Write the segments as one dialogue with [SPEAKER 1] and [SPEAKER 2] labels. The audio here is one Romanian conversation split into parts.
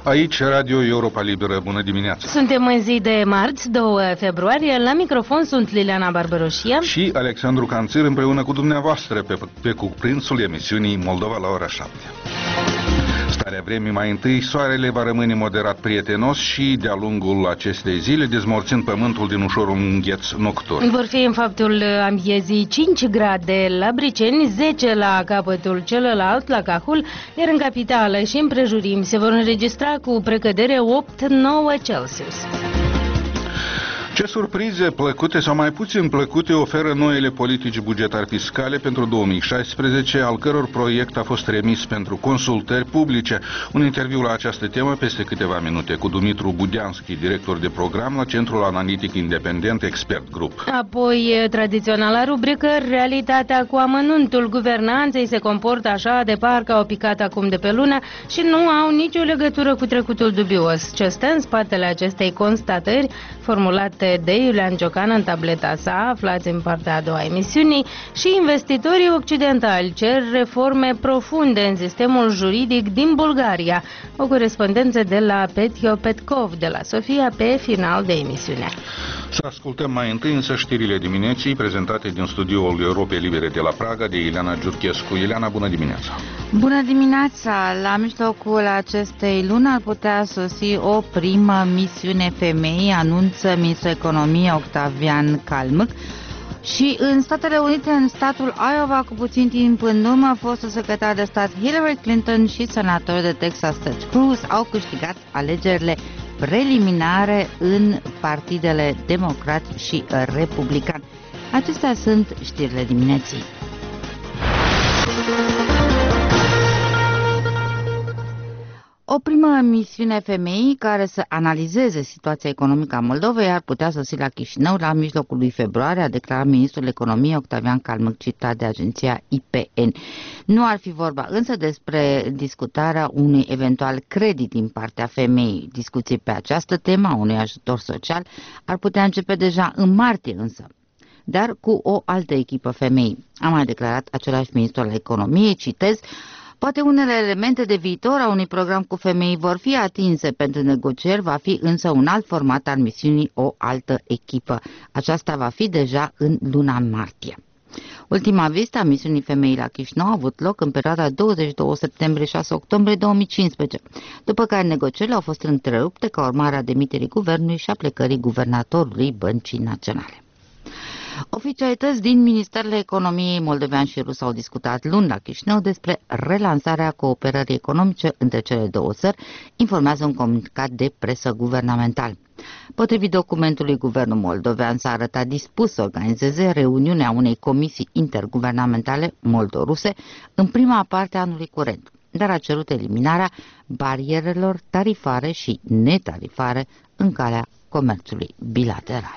[SPEAKER 1] Aici, Radio Europa Liberă. Bună dimineața!
[SPEAKER 2] Suntem în zi de marți, 2 februarie. La microfon sunt Liliana Barbaroșia
[SPEAKER 1] și Alexandru Canțir împreună cu dumneavoastră pe cuprinsul emisiunii Moldova la ora 7. Starea vremii: mai întâi, soarele va rămâne moderat prietenos și de-a lungul acestei zile, dezmorțind pământul din ușor îngheț nocturn.
[SPEAKER 2] Vor fi în faptul amiezii 5 grade la Briceni, 10 la capătul celălalt, la Cahul, iar în capitală și în prejurimi se vor înregistra cu precădere 8-9 Celsius.
[SPEAKER 1] Ce surprize plăcute sau mai puțin plăcute oferă noile politici bugetari fiscale pentru 2016, al căror proiect a fost remis pentru consultări publice. Un interviu la această temă peste câteva minute cu Dumitru Budeanski, director de program la Centrul Analitic Independent Expert Group.
[SPEAKER 2] Apoi, tradiționala rubrică, realitatea cu amănuntul guvernanței se comportă așa de parcă au picat acum de pe lună și nu au nicio legătură cu trecutul dubios. Ce stă în spatele acestei constatări formulate de Iulian Ciocan în tableta sa, aflați în partea a doua emisiunii, și investitorii occidentali cer reforme profunde în sistemul juridic din Bulgaria. O corespondență de la Petio Petkov de la Sofia pe final de emisiune.
[SPEAKER 1] Să ascultăm mai întâi însă știrile dimineții prezentate din studioul Europei Libere de la Praga de Ileana Giurchescu. Ileana, bună dimineața!
[SPEAKER 3] Bună dimineața! La mijlocul acestei luni ar putea sosi o primă misiune femei, anunță ministrul economiei Octavian Calmâc. Și în Statele Unite, în statul Iowa, cu puțin timp în urmă, fostul secretar de stat Hillary Clinton și senatorul de Texas Ted Cruz au câștigat alegerile preliminare în partidele democrat și republican. Acestea sunt știrile dimineții. O primă misiune femei care să analizeze situația economică a Moldovei ar putea sosi la Chișinău la mijlocul lui februarie, a declarat ministrul economiei Octavian Calmâc, citat de agenția IPN. Nu ar fi vorba însă despre discutarea unui eventual credit din partea femeii. Discuții pe această temă a unui ajutor social ar putea începe deja în martie însă, dar cu o altă echipă femei. A mai declarat același ministru al economiei, citez: poate unele elemente de viitor a unui program cu femei vor fi atinse pentru negocieri, va fi însă un alt format al misiunii, o altă echipă. Aceasta va fi deja în luna martie. Ultima vizită a misiunii femei la Chișinău a avut loc în perioada 22 septembrie-6 octombrie 2015, după care negocierile au fost întrerupte ca urmare a demiterii guvernului și a plecării guvernatorului Băncii Naționale. Oficialități din Ministerele Economiei moldovean și rus au discutat luni la Chișinău despre relansarea cooperării economice între cele două țări, informează un comunicat de presă guvernamental. Potrivit documentului, guvernul moldovean s-a arătat dispus să organizeze reuniunea unei comisii interguvernamentale moldo-ruse în prima parte a anului curent, dar a cerut eliminarea barierelor tarifare și netarifare în calea comerțului bilateral.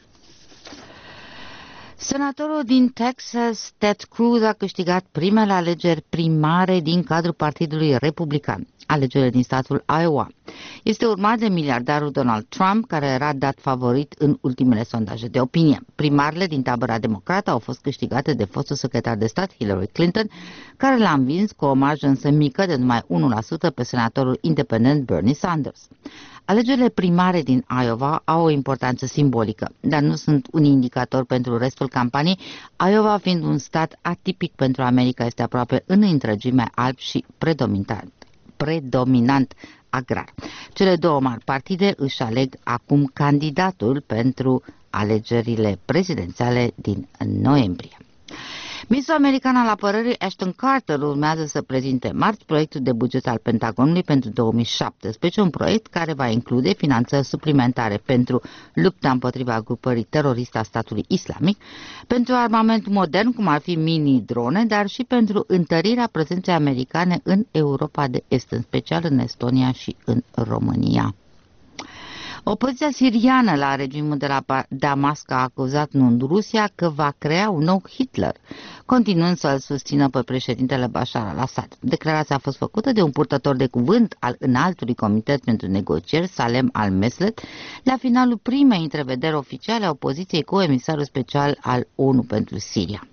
[SPEAKER 3] Senatorul din Texas, Ted Cruz, a câștigat primele alegeri primare din cadrul Partidului Republican, alegerile din statul Iowa. Este urmat de miliardarul Donald Trump, care era dat favorit în ultimele sondaje de opinie. Primarele din tabăra democrată au fost câștigate de fostul secretar de stat Hillary Clinton, care l-a învins cu o marjă însă mică de numai 1% pe senatorul independent Bernie Sanders. Alegerile primare din Iowa au o importanță simbolică, dar nu sunt un indicator pentru restul campaniei. Iowa, fiind un stat atipic pentru America, este aproape în întregime alb și predominant agrar. Cele două mari partide își aleg acum candidatul pentru alegerile prezidențiale din noiembrie. Ministrul american al apărării Ashton Carter urmează să prezinte marți proiectul de buget al Pentagonului pentru 2017, un proiect care va include finanțări suplimentare pentru lupta împotriva grupării teroriste a statului islamic, pentru armament modern, cum ar fi mini-drone, dar și pentru întărirea prezenței americane în Europa de Est, în special în Estonia și în România. Opoziția siriană la regimul de la Damasc a acuzat Rusia că va crea un nou Hitler, continuând să-l susțină pe președintele Bashar al-Assad. Declarația a fost făcută de un purtător de cuvânt al înaltului comitet pentru negocieri, Salem al-Meslet, la finalul primei întrevederi oficiale a opoziției cu emisarul special al ONU pentru Siria.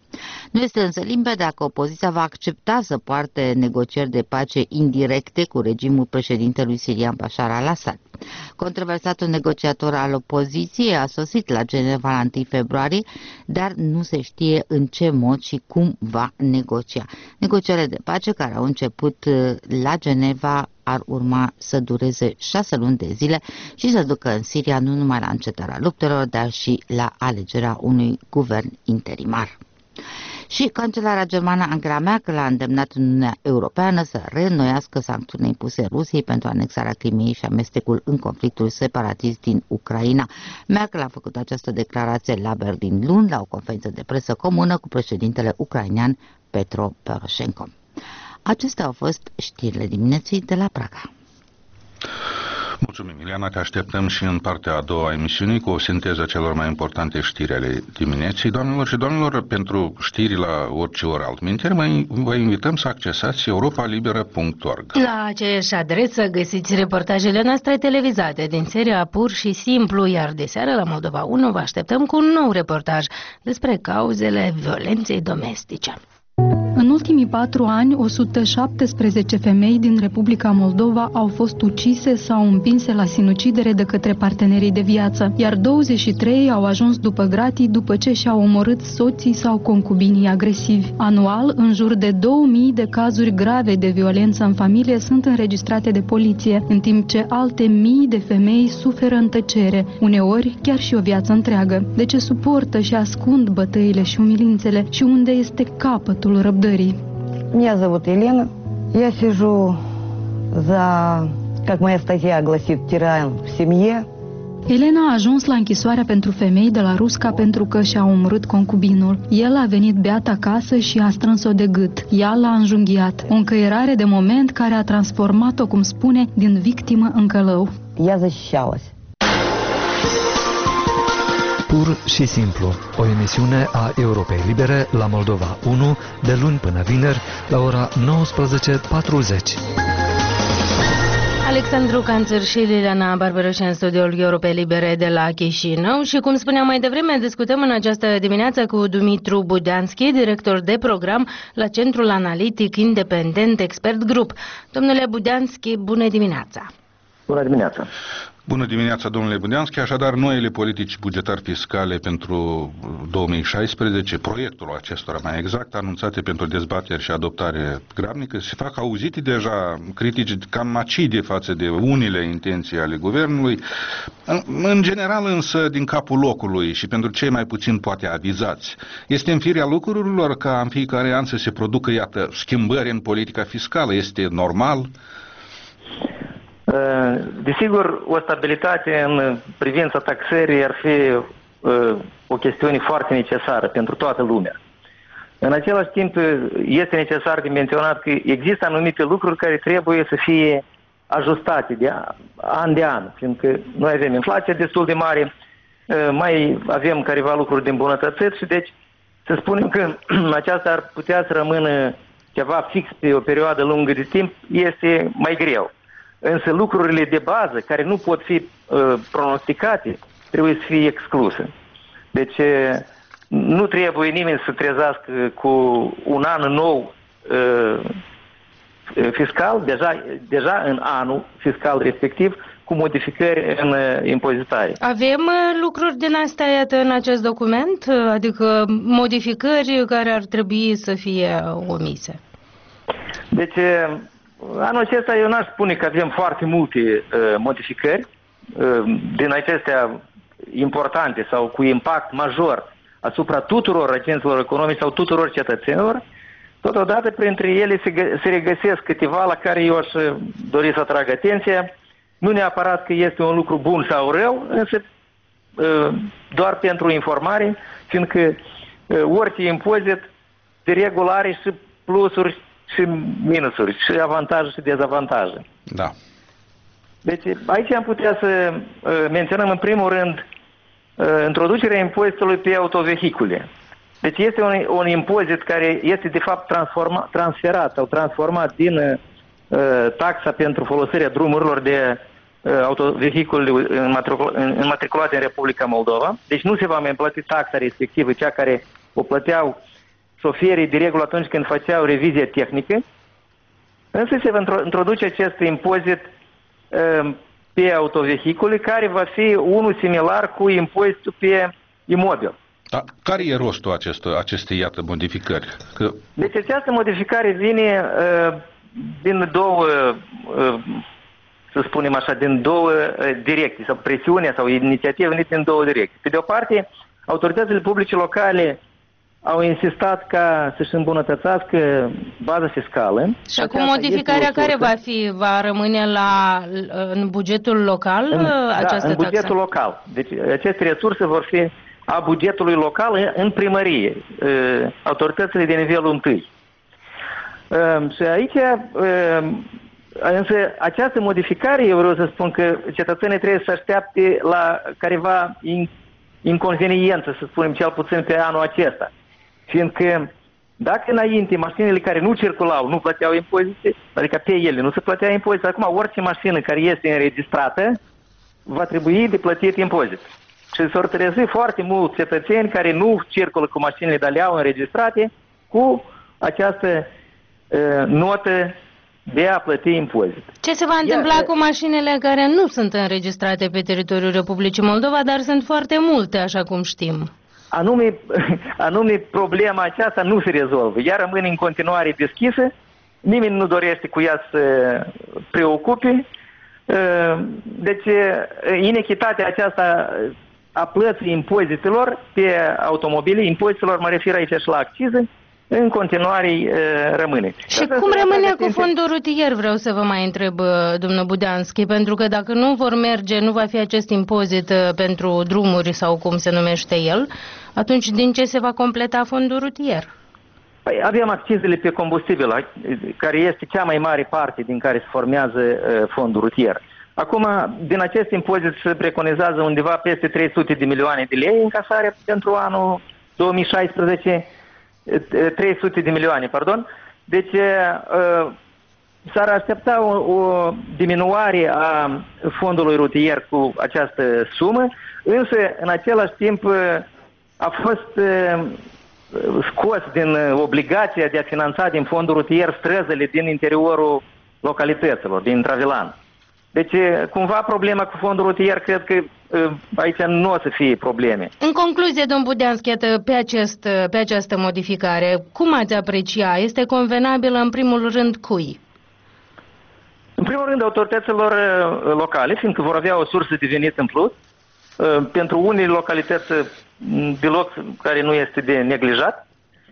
[SPEAKER 3] Nu este însă limpede dacă opoziția va accepta să poarte negocieri de pace indirecte cu regimul președintelui sirian Bashar al-Assad. Controversatul negociator al opoziției a sosit la Geneva la 1 februarie, dar nu se știe în ce mod și cum va negocia. Negocierile de pace care au început la Geneva ar urma să dureze 6 luni de zile și să ducă în Siria nu numai la încetarea luptelor, dar și la alegerea unui guvern interimar. Și cancelarea germană Angela Merkel a îndemnat Uniunea Europeană să reînnoiască sancțiunile impuse Rusiei pentru anexarea Crimeei și amestecul în conflictul separatist din Ucraina. Merkel a făcut această declarație la Berlin luni, la o conferință de presă comună cu președintele ucrainean Petro Poroșenko. Acestea au fost știrile dimineții de la Praga.
[SPEAKER 1] Mulțumim, Ileana, te așteptăm și în partea a doua a emisiunii cu o sinteză celor mai importante știri ale dimineții. Doamnelor și domnilor, pentru știri la orice oră altminteri, vă invităm să accesați europalibera.org.
[SPEAKER 2] La aceeași adresă găsiți reportajele noastre televizate din seria Pur și Simplu, iar de seară la Moldova 1 vă așteptăm cu un nou reportaj despre cauzele violenței domestice.
[SPEAKER 4] În ultimii 4 ani, 117 femei din Republica Moldova au fost ucise sau împinse la sinucidere de către partenerii de viață, iar 23 au ajuns după gratii după ce și-au omorât soții sau concubinii agresivi. Anual, în jur de 2000 de cazuri grave de violență în familie sunt înregistrate de poliție, în timp ce alte mii de femei suferă în tăcere, uneori chiar și o viață întreagă. De ce suportă și ascund bătăile și umilințele și unde este capătul răbdării?
[SPEAKER 5] Меня зовут Елена. Я сижу за, как моя статья гласит, тиран в семье.
[SPEAKER 4] Elena a ajuns la închisoarea pentru femei de la Rusca pentru că și-a omorât concubinul. El a venit beat acasă și a strâns-o de gât. Ea l-a înjunghiat. O încăierare de moment care a transformat-o, cum spune, din victimă în călău.
[SPEAKER 5] Я защищалась.
[SPEAKER 6] Pur și simplu, o emisiune a Europei Libere la Moldova 1, de luni până vineri, la ora 19:40.
[SPEAKER 2] Alexandru Canțăr și Liliana Barbaroș în studioul Europei Libere de la Chișinău și, cum spuneam mai devreme, discutăm în această dimineață cu Dumitru Budeanski, director de program la Centrul Analitic Independent Expert Group. Domnule Budeanski, bună dimineața!
[SPEAKER 7] Bună dimineața!
[SPEAKER 1] Bună dimineața, domnule Budeanski. Așadar, noile politici bugetari fiscale pentru 2016, proiectul acestora mai exact, anunțate pentru dezbateri și adoptare grabnică, se fac auzite deja critici cam acide față de unele intenții ale guvernului, în general însă din capul locului și pentru cei mai puțin poate avizați. Este în firea lucrurilor ca în fiecare an să se producă, iată, schimbări în politica fiscală? Este normal?
[SPEAKER 7] Desigur, o stabilitate în privința taxării ar fi o chestiune foarte necesară pentru toată lumea. În același timp, este necesar de menționat că există anumite lucruri care trebuie să fie ajustate de an de an, fiindcă noi avem inflație destul de mare, mai avem careva lucruri de îmbunătățit și deci să spunem că aceasta ar putea să rămână ceva fix pe o perioadă lungă de timp este mai greu. Însă lucrurile de bază, care nu pot fi pronosticate, trebuie să fie excluse. Deci nu trebuie nimeni să trezească cu un an nou fiscal, deja în anul fiscal respectiv, cu modificări în impozitare.
[SPEAKER 2] Avem lucruri din astea, iată, în acest document? Adică modificări care ar trebui să fie omise?
[SPEAKER 7] Deci, anul acesta eu n-aș spune că avem foarte multe modificări din acestea importante sau cu impact major asupra tuturor agenților economici sau tuturor cetățenilor. Totodată, printre ele se regăsesc câteva la care eu aș dori să atrag atenția. Nu neapărat că este un lucru bun sau rău, însă doar pentru informare, fiindcă orice impozit de regulă are și plusuri și minusuri, și avantaje și dezavantaje.
[SPEAKER 1] Da.
[SPEAKER 7] Deci aici am putea să menționăm în primul rând introducerea impozitului pe autovehicule. Deci este un impozit care este de fapt transferat sau transformat din taxa pentru folosirea drumurilor de autovehicule înmatriculate în Republica Moldova. Deci nu se va mai plăti taxa respectivă, cea care o plăteau șoferii de regulă atunci când făceau revizie tehnică, însă se va introduce acest impozit pe autovehicule, care va fi unul similar cu impozitul pe imobil.
[SPEAKER 1] Da, care e rostul acestei, iată, modificări?
[SPEAKER 7] Deci această modificare vine din două, să spunem așa, din două direcții, sau presiunea sau inițiativa venit din două direcții. Pe de o parte, autoritățile publice locale au insistat ca să-și îmbunătățească baza fiscală.
[SPEAKER 2] Și acum modificarea care va fi? Va rămâne în bugetul local această
[SPEAKER 7] în bugetul
[SPEAKER 2] taxă?
[SPEAKER 7] local. Deci aceste resurse vor fi a bugetului local în primărie, autoritățile de nivelul 1. Și aici, însă, această modificare, eu vreau să spun că cetățenii trebuie să aștepte la careva inconveniență, să spunem, cel puțin pe anul acesta. Fiindcă dacă înainte mașinile care nu circulau nu plăteau impozite, adică pe ele nu se plătea impozite, acum orice mașină care este înregistrată va trebui de plătit impozit. Și s-au trezit foarte mulți cetățeni care nu circulă cu mașinile, dar le au înregistrate cu această notă de a plăti impozit.
[SPEAKER 2] Ce se va întâmpla cu mașinile care nu sunt înregistrate pe teritoriul Republicii Moldova, dar sunt foarte multe, așa cum știm?
[SPEAKER 7] Anume problema aceasta nu se rezolvă. Ea rămâne în continuare deschisă, nimeni nu dorește cu ea să preocupe. Deci, inechitatea aceasta a plății impozitelor pe automobile, impozitelor, mă refer aici și la accize, în continuare rămâne.
[SPEAKER 2] Și cum rămâne cu fondul rutier, vreau să vă mai întreb, domnul Budeanschi, pentru că dacă nu vor merge, nu va fi acest impozit pentru drumuri sau cum se numește el, atunci din ce se va completa fondul rutier?
[SPEAKER 7] Păi avem accizele pe combustibil, care este cea mai mare parte din care se formează fondul rutier. Acum, din acest impozit se preconizează undeva peste 300 de milioane de lei încasare pentru anul 2016, 300 de milioane, pardon. Deci s-ar aștepta o diminuare a fondului rutier cu această sumă, însă în același timp a fost scos din obligația de a finanța din fondul rutier străzile din interiorul localităților, din Travilan. Deci, cumva, problema cu fondul rutier, cred că aici nu o să fie probleme.
[SPEAKER 2] În concluzie, domn Budeanschi, pe această modificare, cum ați aprecia? Este convenabilă, în primul rând, cui?
[SPEAKER 7] În primul rând, autorităților locale, fiindcă vor avea o sursă de venit în plus. Pentru unele localități, deloc care nu este de neglijat.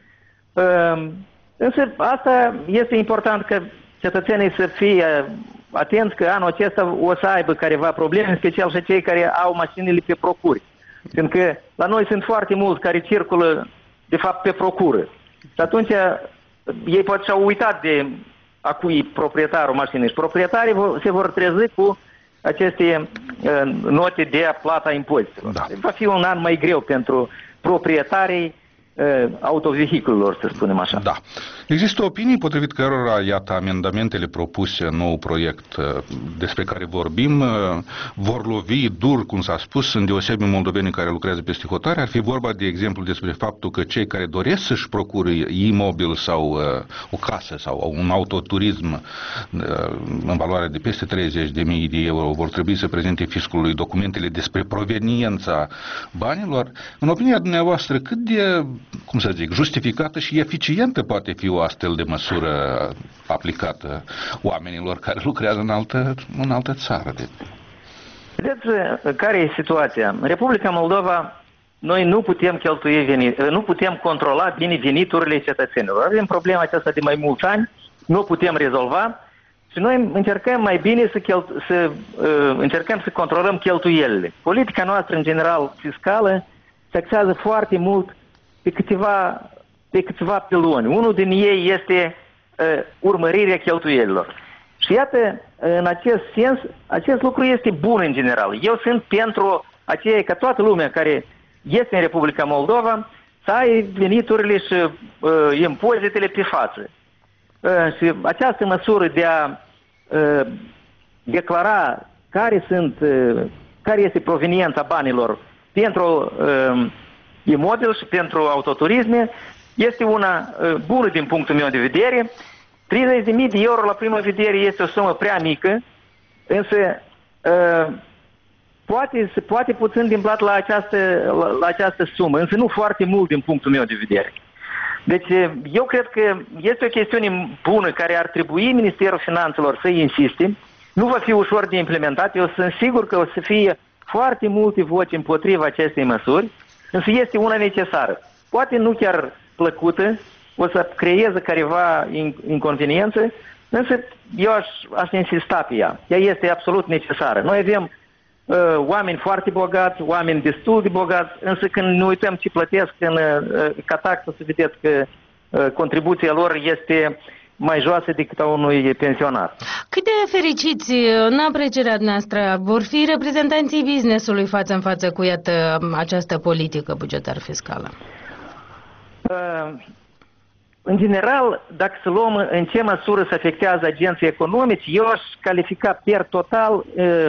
[SPEAKER 7] Însă, asta este important că cetățenii să fie atenți că anul acesta o să aibă careva probleme, în special și cei care au mașinile pe procuri. Pentru că la noi sunt foarte mulți care circulă, de fapt, pe procură. Și atunci ei poate și-au uitat de a cui proprietarul mașinii. Și proprietarii se vor trezi cu aceste note de plata impozitelor. Da. Va fi un an mai greu pentru proprietarii autovehiculelor, să spunem așa.
[SPEAKER 1] Da. Există opinii potrivit cărora, iată, amendamentele propuse în nou proiect despre care vorbim vor lovi dur, cum s-a spus, îndeosebi moldovenii care lucrează pe hotare. Ar fi vorba, de exemplu, despre faptul că cei care doresc să-și procure imobil sau o casă sau un autoturism în valoare de peste 30.000 de euro vor trebui să prezinte fiscului documentele despre proveniența banilor. În opinia dumneavoastră, cât de, cum să zic, justificată și eficientă poate fi o astfel de măsură aplicată oamenilor care lucrează în altă țară?
[SPEAKER 7] Vedeți care e situația? În Republica Moldova noi nu putem nu putem controla bine veniturile cetățenilor. Avem problema aceasta de mai mulți ani, nu putem rezolva și noi încercăm mai bine încercăm să controlăm cheltuielile. Politica noastră, în general, fiscală, se axează foarte mult pe câțiva piloni. Unul din ei este urmărirea cheltuielilor. Și iată, în acest sens, acest lucru este bun în general. Eu sunt pentru aceea ca toată lumea care este în Republica Moldova să ai veniturile și impozitele pe față. Și această măsură de a declara care este proveniența banilor pentru imobil și pentru autoturisme este una bună din punctul meu de vedere. 30.000 de euro la prima vedere este o sumă prea mică, însă poate puțin din plat la această sumă, însă nu foarte mult din punctul meu de vedere. Deci eu cred că este o chestiune bună care ar trebui Ministerul Finanțelor să insiste. Nu va fi ușor de implementat, eu sunt sigur că o să fie foarte multe voci împotriva acestei măsuri, însă este una necesară. Poate nu chiar plăcută, o să creeze careva inconveniențe, însă eu aș insista pe ea. Ea este absolut necesară. Noi avem oameni foarte bogați, oameni destul de bogați, însă când ne uităm ce plătesc ca taxă, să vedeți că contribuția lor este mai joasă decât a unui pensionar.
[SPEAKER 2] Cât de fericiți, în aprecierea noastră, vor fi reprezentanții business-ului față în față cu, iată, această politică bugetar-fiscală?
[SPEAKER 7] În general, dacă să luăm în ce măsură se afectează agenții economici, eu aș califica per total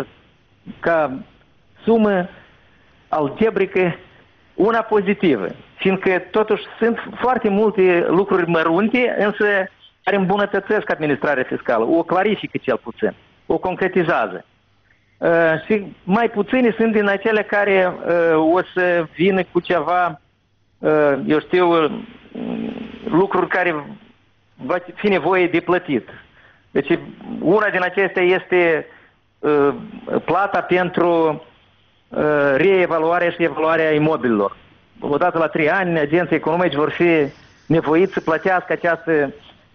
[SPEAKER 7] ca sumă algebrică una pozitivă, fiindcă totuși sunt foarte multe lucruri mărunte, însă care îmbunătățesc administrarea fiscală, o clarifică cel puțin, o concretizează. Și mai puțini sunt din acele care o să vină cu ceva, eu știu, lucruri care va fi nevoie de plătit. Deci una din acestea este plata pentru reevaluarea și evaluarea imobililor. Odată la 3 ani, agenții economici vor fi nevoiți să plătească această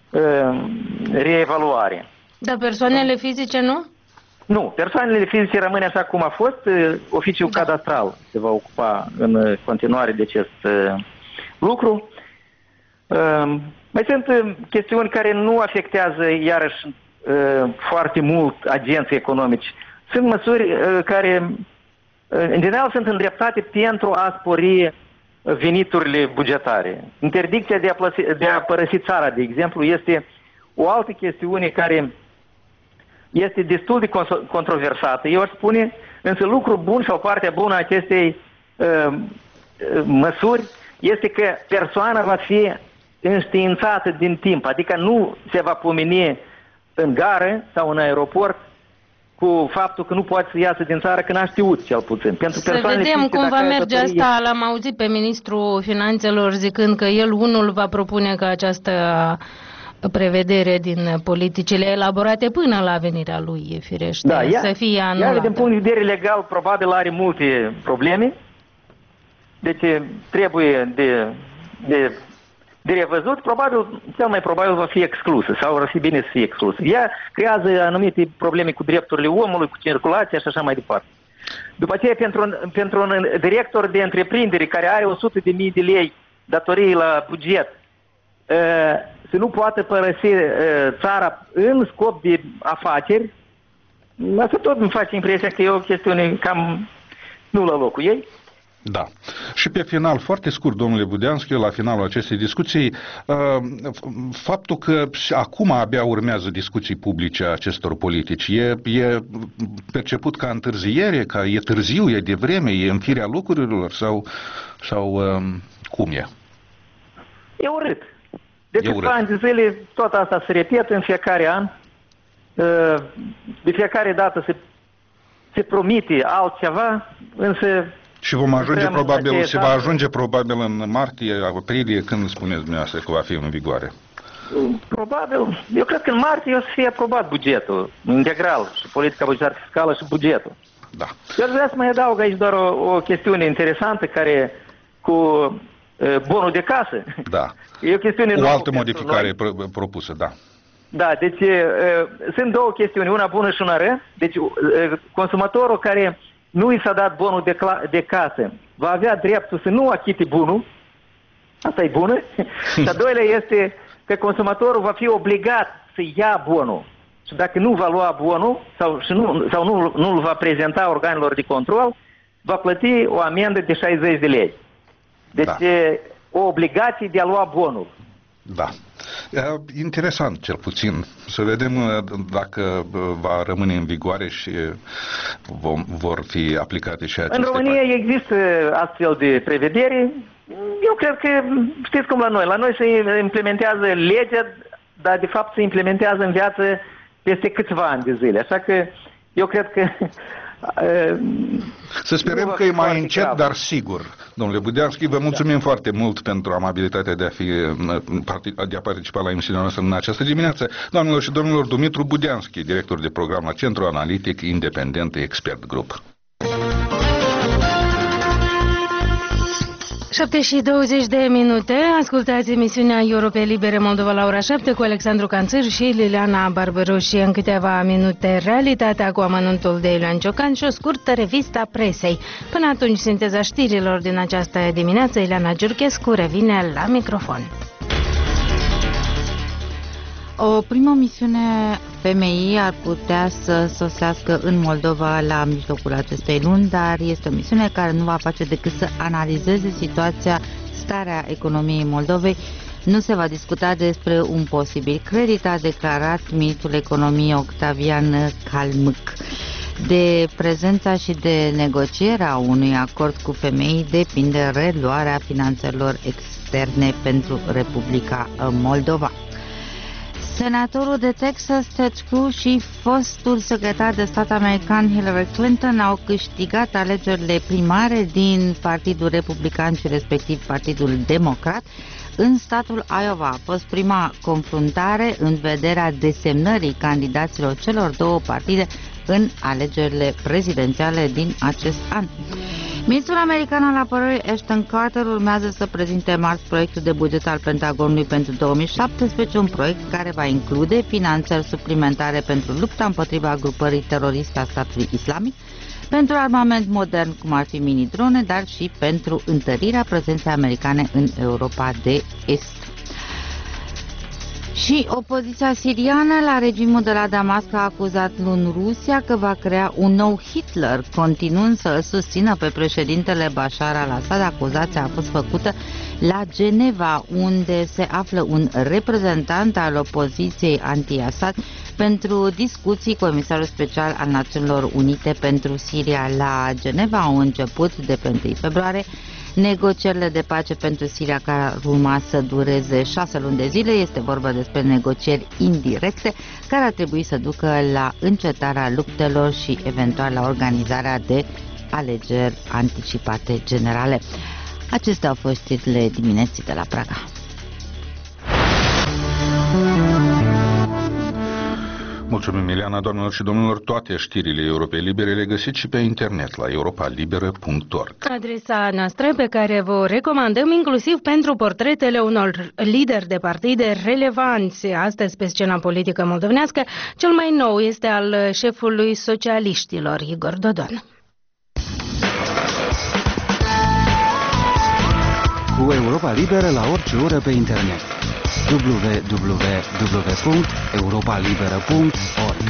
[SPEAKER 7] reevaluare.
[SPEAKER 2] Dar persoanele fizice nu?
[SPEAKER 7] Nu, persoanele fizice rămâne așa cum a fost. Oficiul cadastral se va ocupa în continuare de acest lucru. Mai sunt chestiuni care nu afectează iarăși foarte mult agenții economici. Sunt măsuri care în general sunt îndreptate pentru a spori veniturile bugetare. Interdicția de a părăsi țara, de exemplu, este o altă chestiune care este destul de controversată. Eu aș spune, însă lucru bun sau partea bună a acestei măsuri este că persoana va fi înștiințată din timp, adică nu se va pomeni în gară sau în aeroport cu faptul că nu poate să iasă din țară, că n-a știut cel puțin. Pentru
[SPEAKER 2] să vedem cum va merge asta. L-am auzit pe ministrul Finanțelor zicând că el unul va propune ca această prevedere din politicile elaborate până la venirea lui, firește, să fie anulată.
[SPEAKER 7] Ea, din punct de vedere legal, probabil are multe probleme. Deci trebuie de revăzut, probabil, cel mai probabil va fi exclusă sau ar fi bine să fie exclusă. Ea creează anumite probleme cu drepturile omului, cu circulația și așa mai departe. După aceea, pentru un director de întreprindere care are 100.000 de lei datorii la buget, să nu poată părăsi țara în scop de afaceri, asta tot îmi face impresia că e o chestiune cam nu la locul ei.
[SPEAKER 1] Da. Și pe final, foarte scurt, domnule Budeanschi, la finalul acestei discuții, faptul că acum abia urmează discuții publice a acestor politici, e perceput ca întârziere, ca e târziu, e devreme, e în firea lucrurilor sau cum e?
[SPEAKER 7] E urât. De câțiva ani de zile tot asta se repetă în fiecare an. De fiecare dată se promite altceva, însă
[SPEAKER 1] și vom ajunge probabil, se va ajunge probabil în martie, aprilie, când spuneți dumneavoastră că va fi în vigoare?
[SPEAKER 7] Probabil, eu cred că în martie o să fie aprobat bugetul integral, și politica bugetară fiscală și bugetul.
[SPEAKER 1] Da.
[SPEAKER 7] Eu vreau să mai adaug aici doar o chestiune interesantă care cu bonul de casă.
[SPEAKER 1] Da.
[SPEAKER 7] E o chestiune
[SPEAKER 1] o altă modificare propusă, da.
[SPEAKER 7] Da, deci sunt două chestiuni, una bună și una rea. Deci consumatorul care nu i s-a dat bonul de casă va avea dreptul să nu achite bunul. Asta e bună. Și a doilea este că consumatorul va fi obligat să ia bonul. Și dacă nu va lua bonul sau nu îl va prezenta organelor de control, va plăti o amendă de 60 de lei. Deci o obligație de a lua bonul.
[SPEAKER 1] Da. Interesant, cel puțin. Să vedem dacă va rămâne în vigoare și vor fi aplicate și aceste.
[SPEAKER 7] În România există astfel de prevedere. Eu Eu cred că, știți cum la noi se implementează legea, dar de fapt se implementează în viață peste câțiva ani de zile. Așa că eu cred că...
[SPEAKER 1] Să sperăm că e mai încet, grav, dar sigur. Domnule Budeanschi, vă mulțumim foarte mult pentru amabilitatea de a participa la emisiunea noastră în această dimineață. Doamnelor și domnilor, Dumitru Budeanschi, director de program la Centru Analitic Independent Expert Group.
[SPEAKER 2] 7:20, ascultați emisiunea Europe Libere Moldova la ora 7 cu Alexandru Canțir și Liliana Barbaru și în câteva minute realitatea cu amănuntul de Iulian Ciocan și o scurtă revistă a presei. Până atunci, sinteza știrilor din această dimineață, Ileana Giurchescu revine la microfon.
[SPEAKER 3] O primă misiune FMI ar putea să sosească în Moldova la mijlocul acestei luni, dar este o misiune care nu va face decât să analizeze situația, starea economiei Moldovei. Nu se va discuta despre un posibil credit, a declarat ministrul economiei Octavian Calmâc. De prezența și de negocierea unui acord cu FMI depinde reluarea finanțelor externe pentru Republica Moldova. Senatorul de Texas, Ted Cruz, și fostul secretar de stat american Hillary Clinton au câștigat alegerile primare din Partidul Republican și respectiv Partidul Democrat în statul Iowa. A fost prima confruntare în vederea desemnării candidaților celor două partide în alegerile prezidențiale din acest an. Ministrul american al apărării Ashton Carter urmează să prezinte marți proiectul de buget al Pentagonului pentru 2017, un proiect care va include finanțări suplimentare pentru lupta împotriva grupării teroriste a statului islamic, pentru armament modern, cum ar fi mini-drone, dar și pentru întărirea prezenței americane în Europa de Est. Și opoziția siriană la regimul de la Damasc a acuzat luni Rusia că va crea un nou Hitler, continuând să îl susțină pe președintele Bashar al-Assad. Acuzația a fost făcută la Geneva, unde se află un reprezentant al opoziției anti-Assad pentru discuții. Comisarul special al Națiunilor Unite pentru Siria la Geneva au început de pe 1 februarie. Negocierile de pace pentru Siria, care ar urma să dureze 6 luni de zile, este vorba despre negocieri indirecte care ar trebui să ducă la încetarea luptelor și eventual la organizarea de alegeri anticipate generale. Acestea au fost știrile dimineții de la Praga.
[SPEAKER 1] Mulțumim, Ileana. Doamnelor și domnilor, toate știrile Europei Libere le găsiți și pe internet la europalibera.org.
[SPEAKER 2] Adresa noastră pe care vă recomandăm inclusiv pentru portretele unor lideri de partide relevanți astăzi pe scena politică moldovenească. Cel mai nou este al șefului socialiștilor, Igor Dodon.
[SPEAKER 8] Cu Europa Liberă la orice oră pe internet. www.europalibera.org.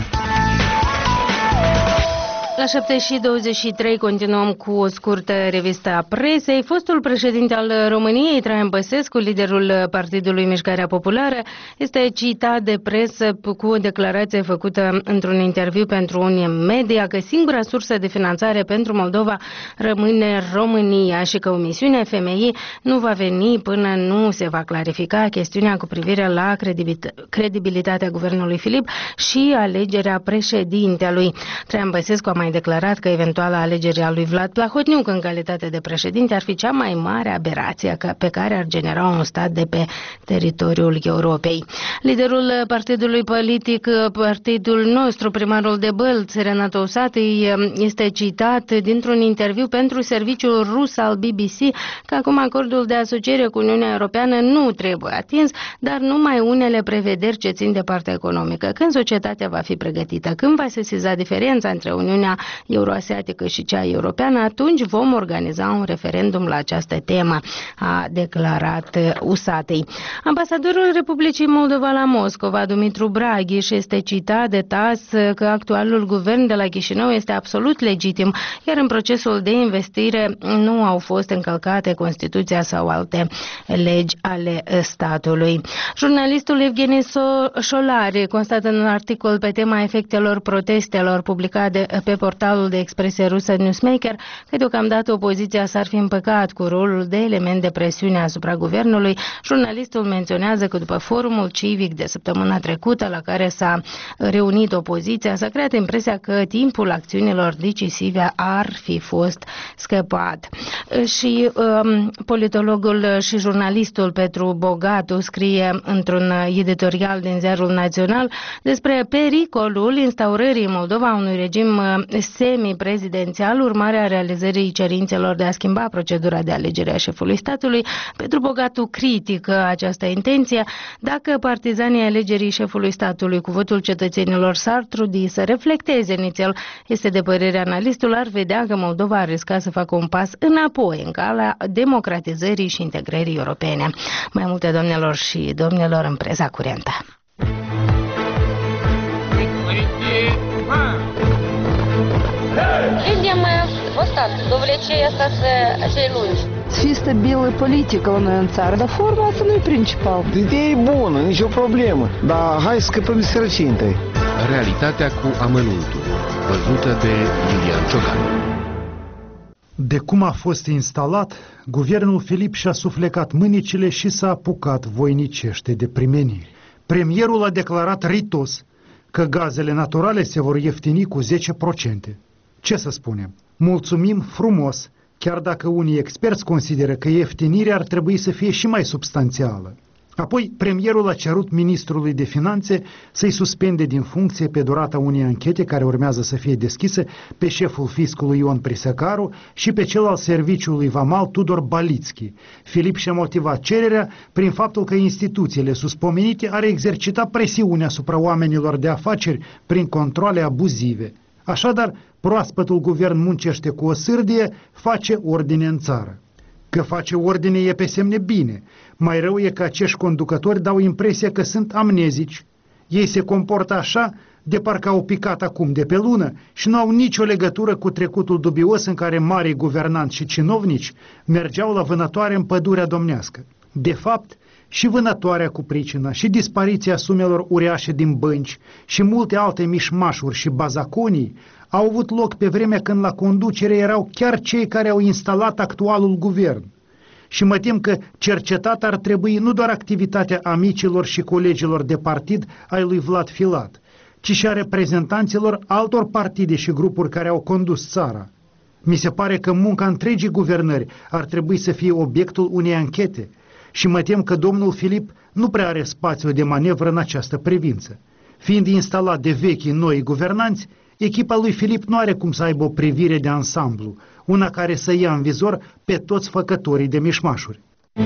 [SPEAKER 2] La 7:23 continuăm cu o scurtă revistă a presei. Fostul președinte al României, Traian Băsescu, liderul Partidului Mișcarea Populară, este citat de presă cu o declarație făcută într-un interviu pentru un media că singura sursă de finanțare pentru Moldova rămâne România și că o misiune FMI nu va veni până nu se va clarifica chestiunea cu privire la credibilitatea guvernului Filip și alegerea președintelui. Traian Băsescu a mai declarat că eventuala alegere a lui Vlad Plahotniuc în calitate de președinte ar fi cea mai mare aberație pe care ar genera un stat de pe teritoriul Europei. Liderul partidului politic, partidul nostru, primarul de Bălți, Renato Usatăi, este citat dintr-un interviu pentru serviciul rus al BBC că acum acordul de asociere cu Uniunea Europeană nu trebuie atins, dar numai unele prevederi ce țin de partea economică. Când societatea va fi pregătită, când va sesiza diferența între Uniunea Euroasiatică și cea europeană, atunci vom organiza un referendum la această temă, a declarat Usatăi. Ambasadorul Republicii Moldova la Moscova, Dumitru Braghiș, este citat de TASS că actualul guvern de la Chișinău este absolut legitim, iar în procesul de investire nu au fost încălcate Constituția sau alte legi ale statului. Jurnalistul Evgeni Șolari constată în un articol pe tema efectelor protestelor publicat pe portalul de expresie rusă Newsmaker că deocamdată opoziția s-ar fi împăcat cu rolul de element de presiune asupra guvernului. Jurnalistul menționează că după forumul civic de săptămâna trecută la care s-a reunit opoziția, s-a creat impresia că timpul acțiunilor decisive ar fi fost scăpat. Și politologul și jurnalistul Petru Bogatu scrie într-un editorial din Ziarul Național despre pericolul instaurării în Moldova unui regim semi-prezidențial, urmare a realizării cerințelor de a schimba procedura de alegere a șefului statului. Petru Bogatu critică această intenție. Dacă partizanii alegerii șefului statului cu votul cetățenilor s-ar trudi să reflecteze inițial, este de părere analistul, ar vedea că Moldova ar risca să facă un pas înapoi în calea democratizării și integrării europene. Mai multe, doamnelor și domnilor, în presa curentă.
[SPEAKER 9] Людям вот так, до влечения остаться acei lungi.
[SPEAKER 10] Fi stabilă politică la noi în țară, dar forma asta nu-i principal.
[SPEAKER 11] Ideea e bună, nicio problemă, dar hai să scăpăm de sărăcie întâi.
[SPEAKER 12] Realitatea cu amănuntul, văzută de Iulian Ciocan.
[SPEAKER 13] De cum a fost instalat, guvernul Filip și-a suflecat mânicile și s-a apucat voinicește de primeniri. Premierul a declarat ritos că gazele naturale se vor ieftini cu 10%. Ce să spunem? Mulțumim frumos, chiar dacă unii experți consideră că ieftinirea ar trebui să fie și mai substanțială. Apoi, premierul a cerut ministrului de finanțe să-i suspende din funcție pe durata unei anchete care urmează să fie deschise pe șeful fiscului Ion Prisăcaru și pe cel al serviciului vamal Tudor Balitski. Filip și-a motivat cererea prin faptul că instituțiile suspomenite ar exercita presiune asupra oamenilor de afaceri prin controale abuzive. Așadar, proaspătul guvern muncește cu o sârdie, face ordine în țară. Că face ordine e pe semne bine. Mai rău e că acești conducători dau impresia că sunt amnezici. Ei se comportă așa de parcă au picat acum de pe lună și nu au nicio legătură cu trecutul dubios în care marii guvernanți și cinovnici mergeau la vânătoare în pădurea domnească. De fapt, și vânătoarea cu pricina, și dispariția sumelor uriașe din bănci, și multe alte mișmașuri și bazaconii au avut loc pe vremea când la conducere erau chiar cei care au instalat actualul guvern. Și mă tem că cercetat ar trebui nu doar activitatea amicilor și colegilor de partid ai lui Vlad Filat, ci și a reprezentanților altor partide și grupuri care au condus țara. Mi se pare că munca întregii guvernări ar trebui să fie obiectul unei anchete și mă tem că domnul Filip nu prea are spațiu de manevră în această privință. Fiind instalat de vechii noi guvernanți, echipa lui Filip nu are cum să aibă o privire de ansamblu, una care să ia în vizor pe toți făcătorii de mișmașuri.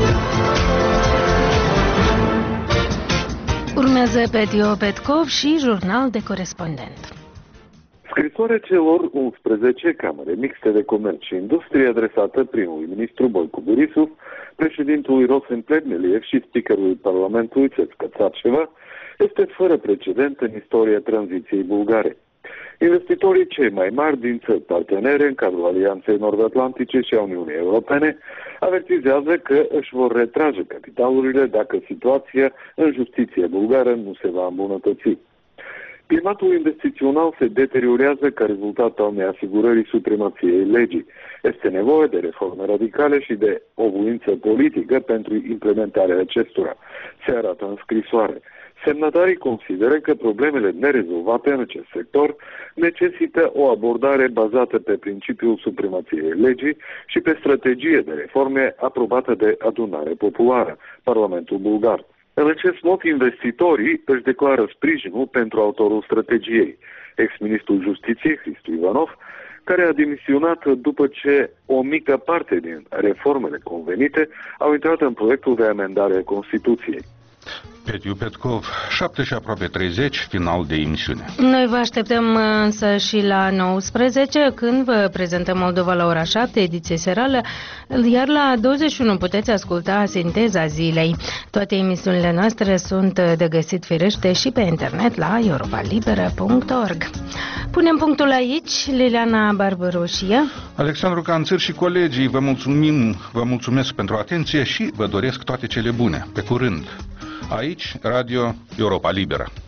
[SPEAKER 2] Urmează Petio Petkov și Jurnal de Corespondent.
[SPEAKER 14] Scrisoarea celor 11 camere mixte de comerț și industrie adresată primului ministru Boicu Borisov, președintului Rosen Plevneliev și speakerului Parlamentului Țesca Țarceva, este fără precedent în istoria tranziției bulgare. Investitorii cei mai mari din țări partenere în cadrul Alianței Nord-Atlantice și a Uniunii Europene avertizează că își vor retrage capitalurile dacă situația în justiție bulgară nu se va îmbunătăți. Climatul investițional se deteriorează ca rezultat al neasigurării supremației legii. Este nevoie de reforme radicale și de o voință politică pentru implementarea acestora, se arată în scrisoare. Semnatarii consideră că problemele nerezolvate în acest sector necesită o abordare bazată pe principiul supremației legii și pe strategie de reforme aprobată de Adunare Populară, Parlamentul Bulgar. În acest mod, investitorii își declară sprijinul pentru autorul strategiei, ex-ministrul Justiției, Hristu Ivanov, care a demisionat după ce o mică parte din reformele convenite au intrat în proiectul de amendare a Constituției.
[SPEAKER 1] Petiu Petkov, 7 și aproape 30, final de emisiune.
[SPEAKER 2] Noi vă așteptăm însă și la 19, când vă prezentăm Moldova la ora 7, ediție serală, iar la 21 puteți asculta Sinteza zilei. Toate emisiunile noastre sunt de găsit firește și pe internet la europalibera.org. Punem punctul aici, Liliana Barbaroșie,
[SPEAKER 1] Alexandru Canțăr și colegii, vă mulțumesc pentru atenție și vă doresc toate cele bune. Pe curând! Aici, Radio Europa Liberă.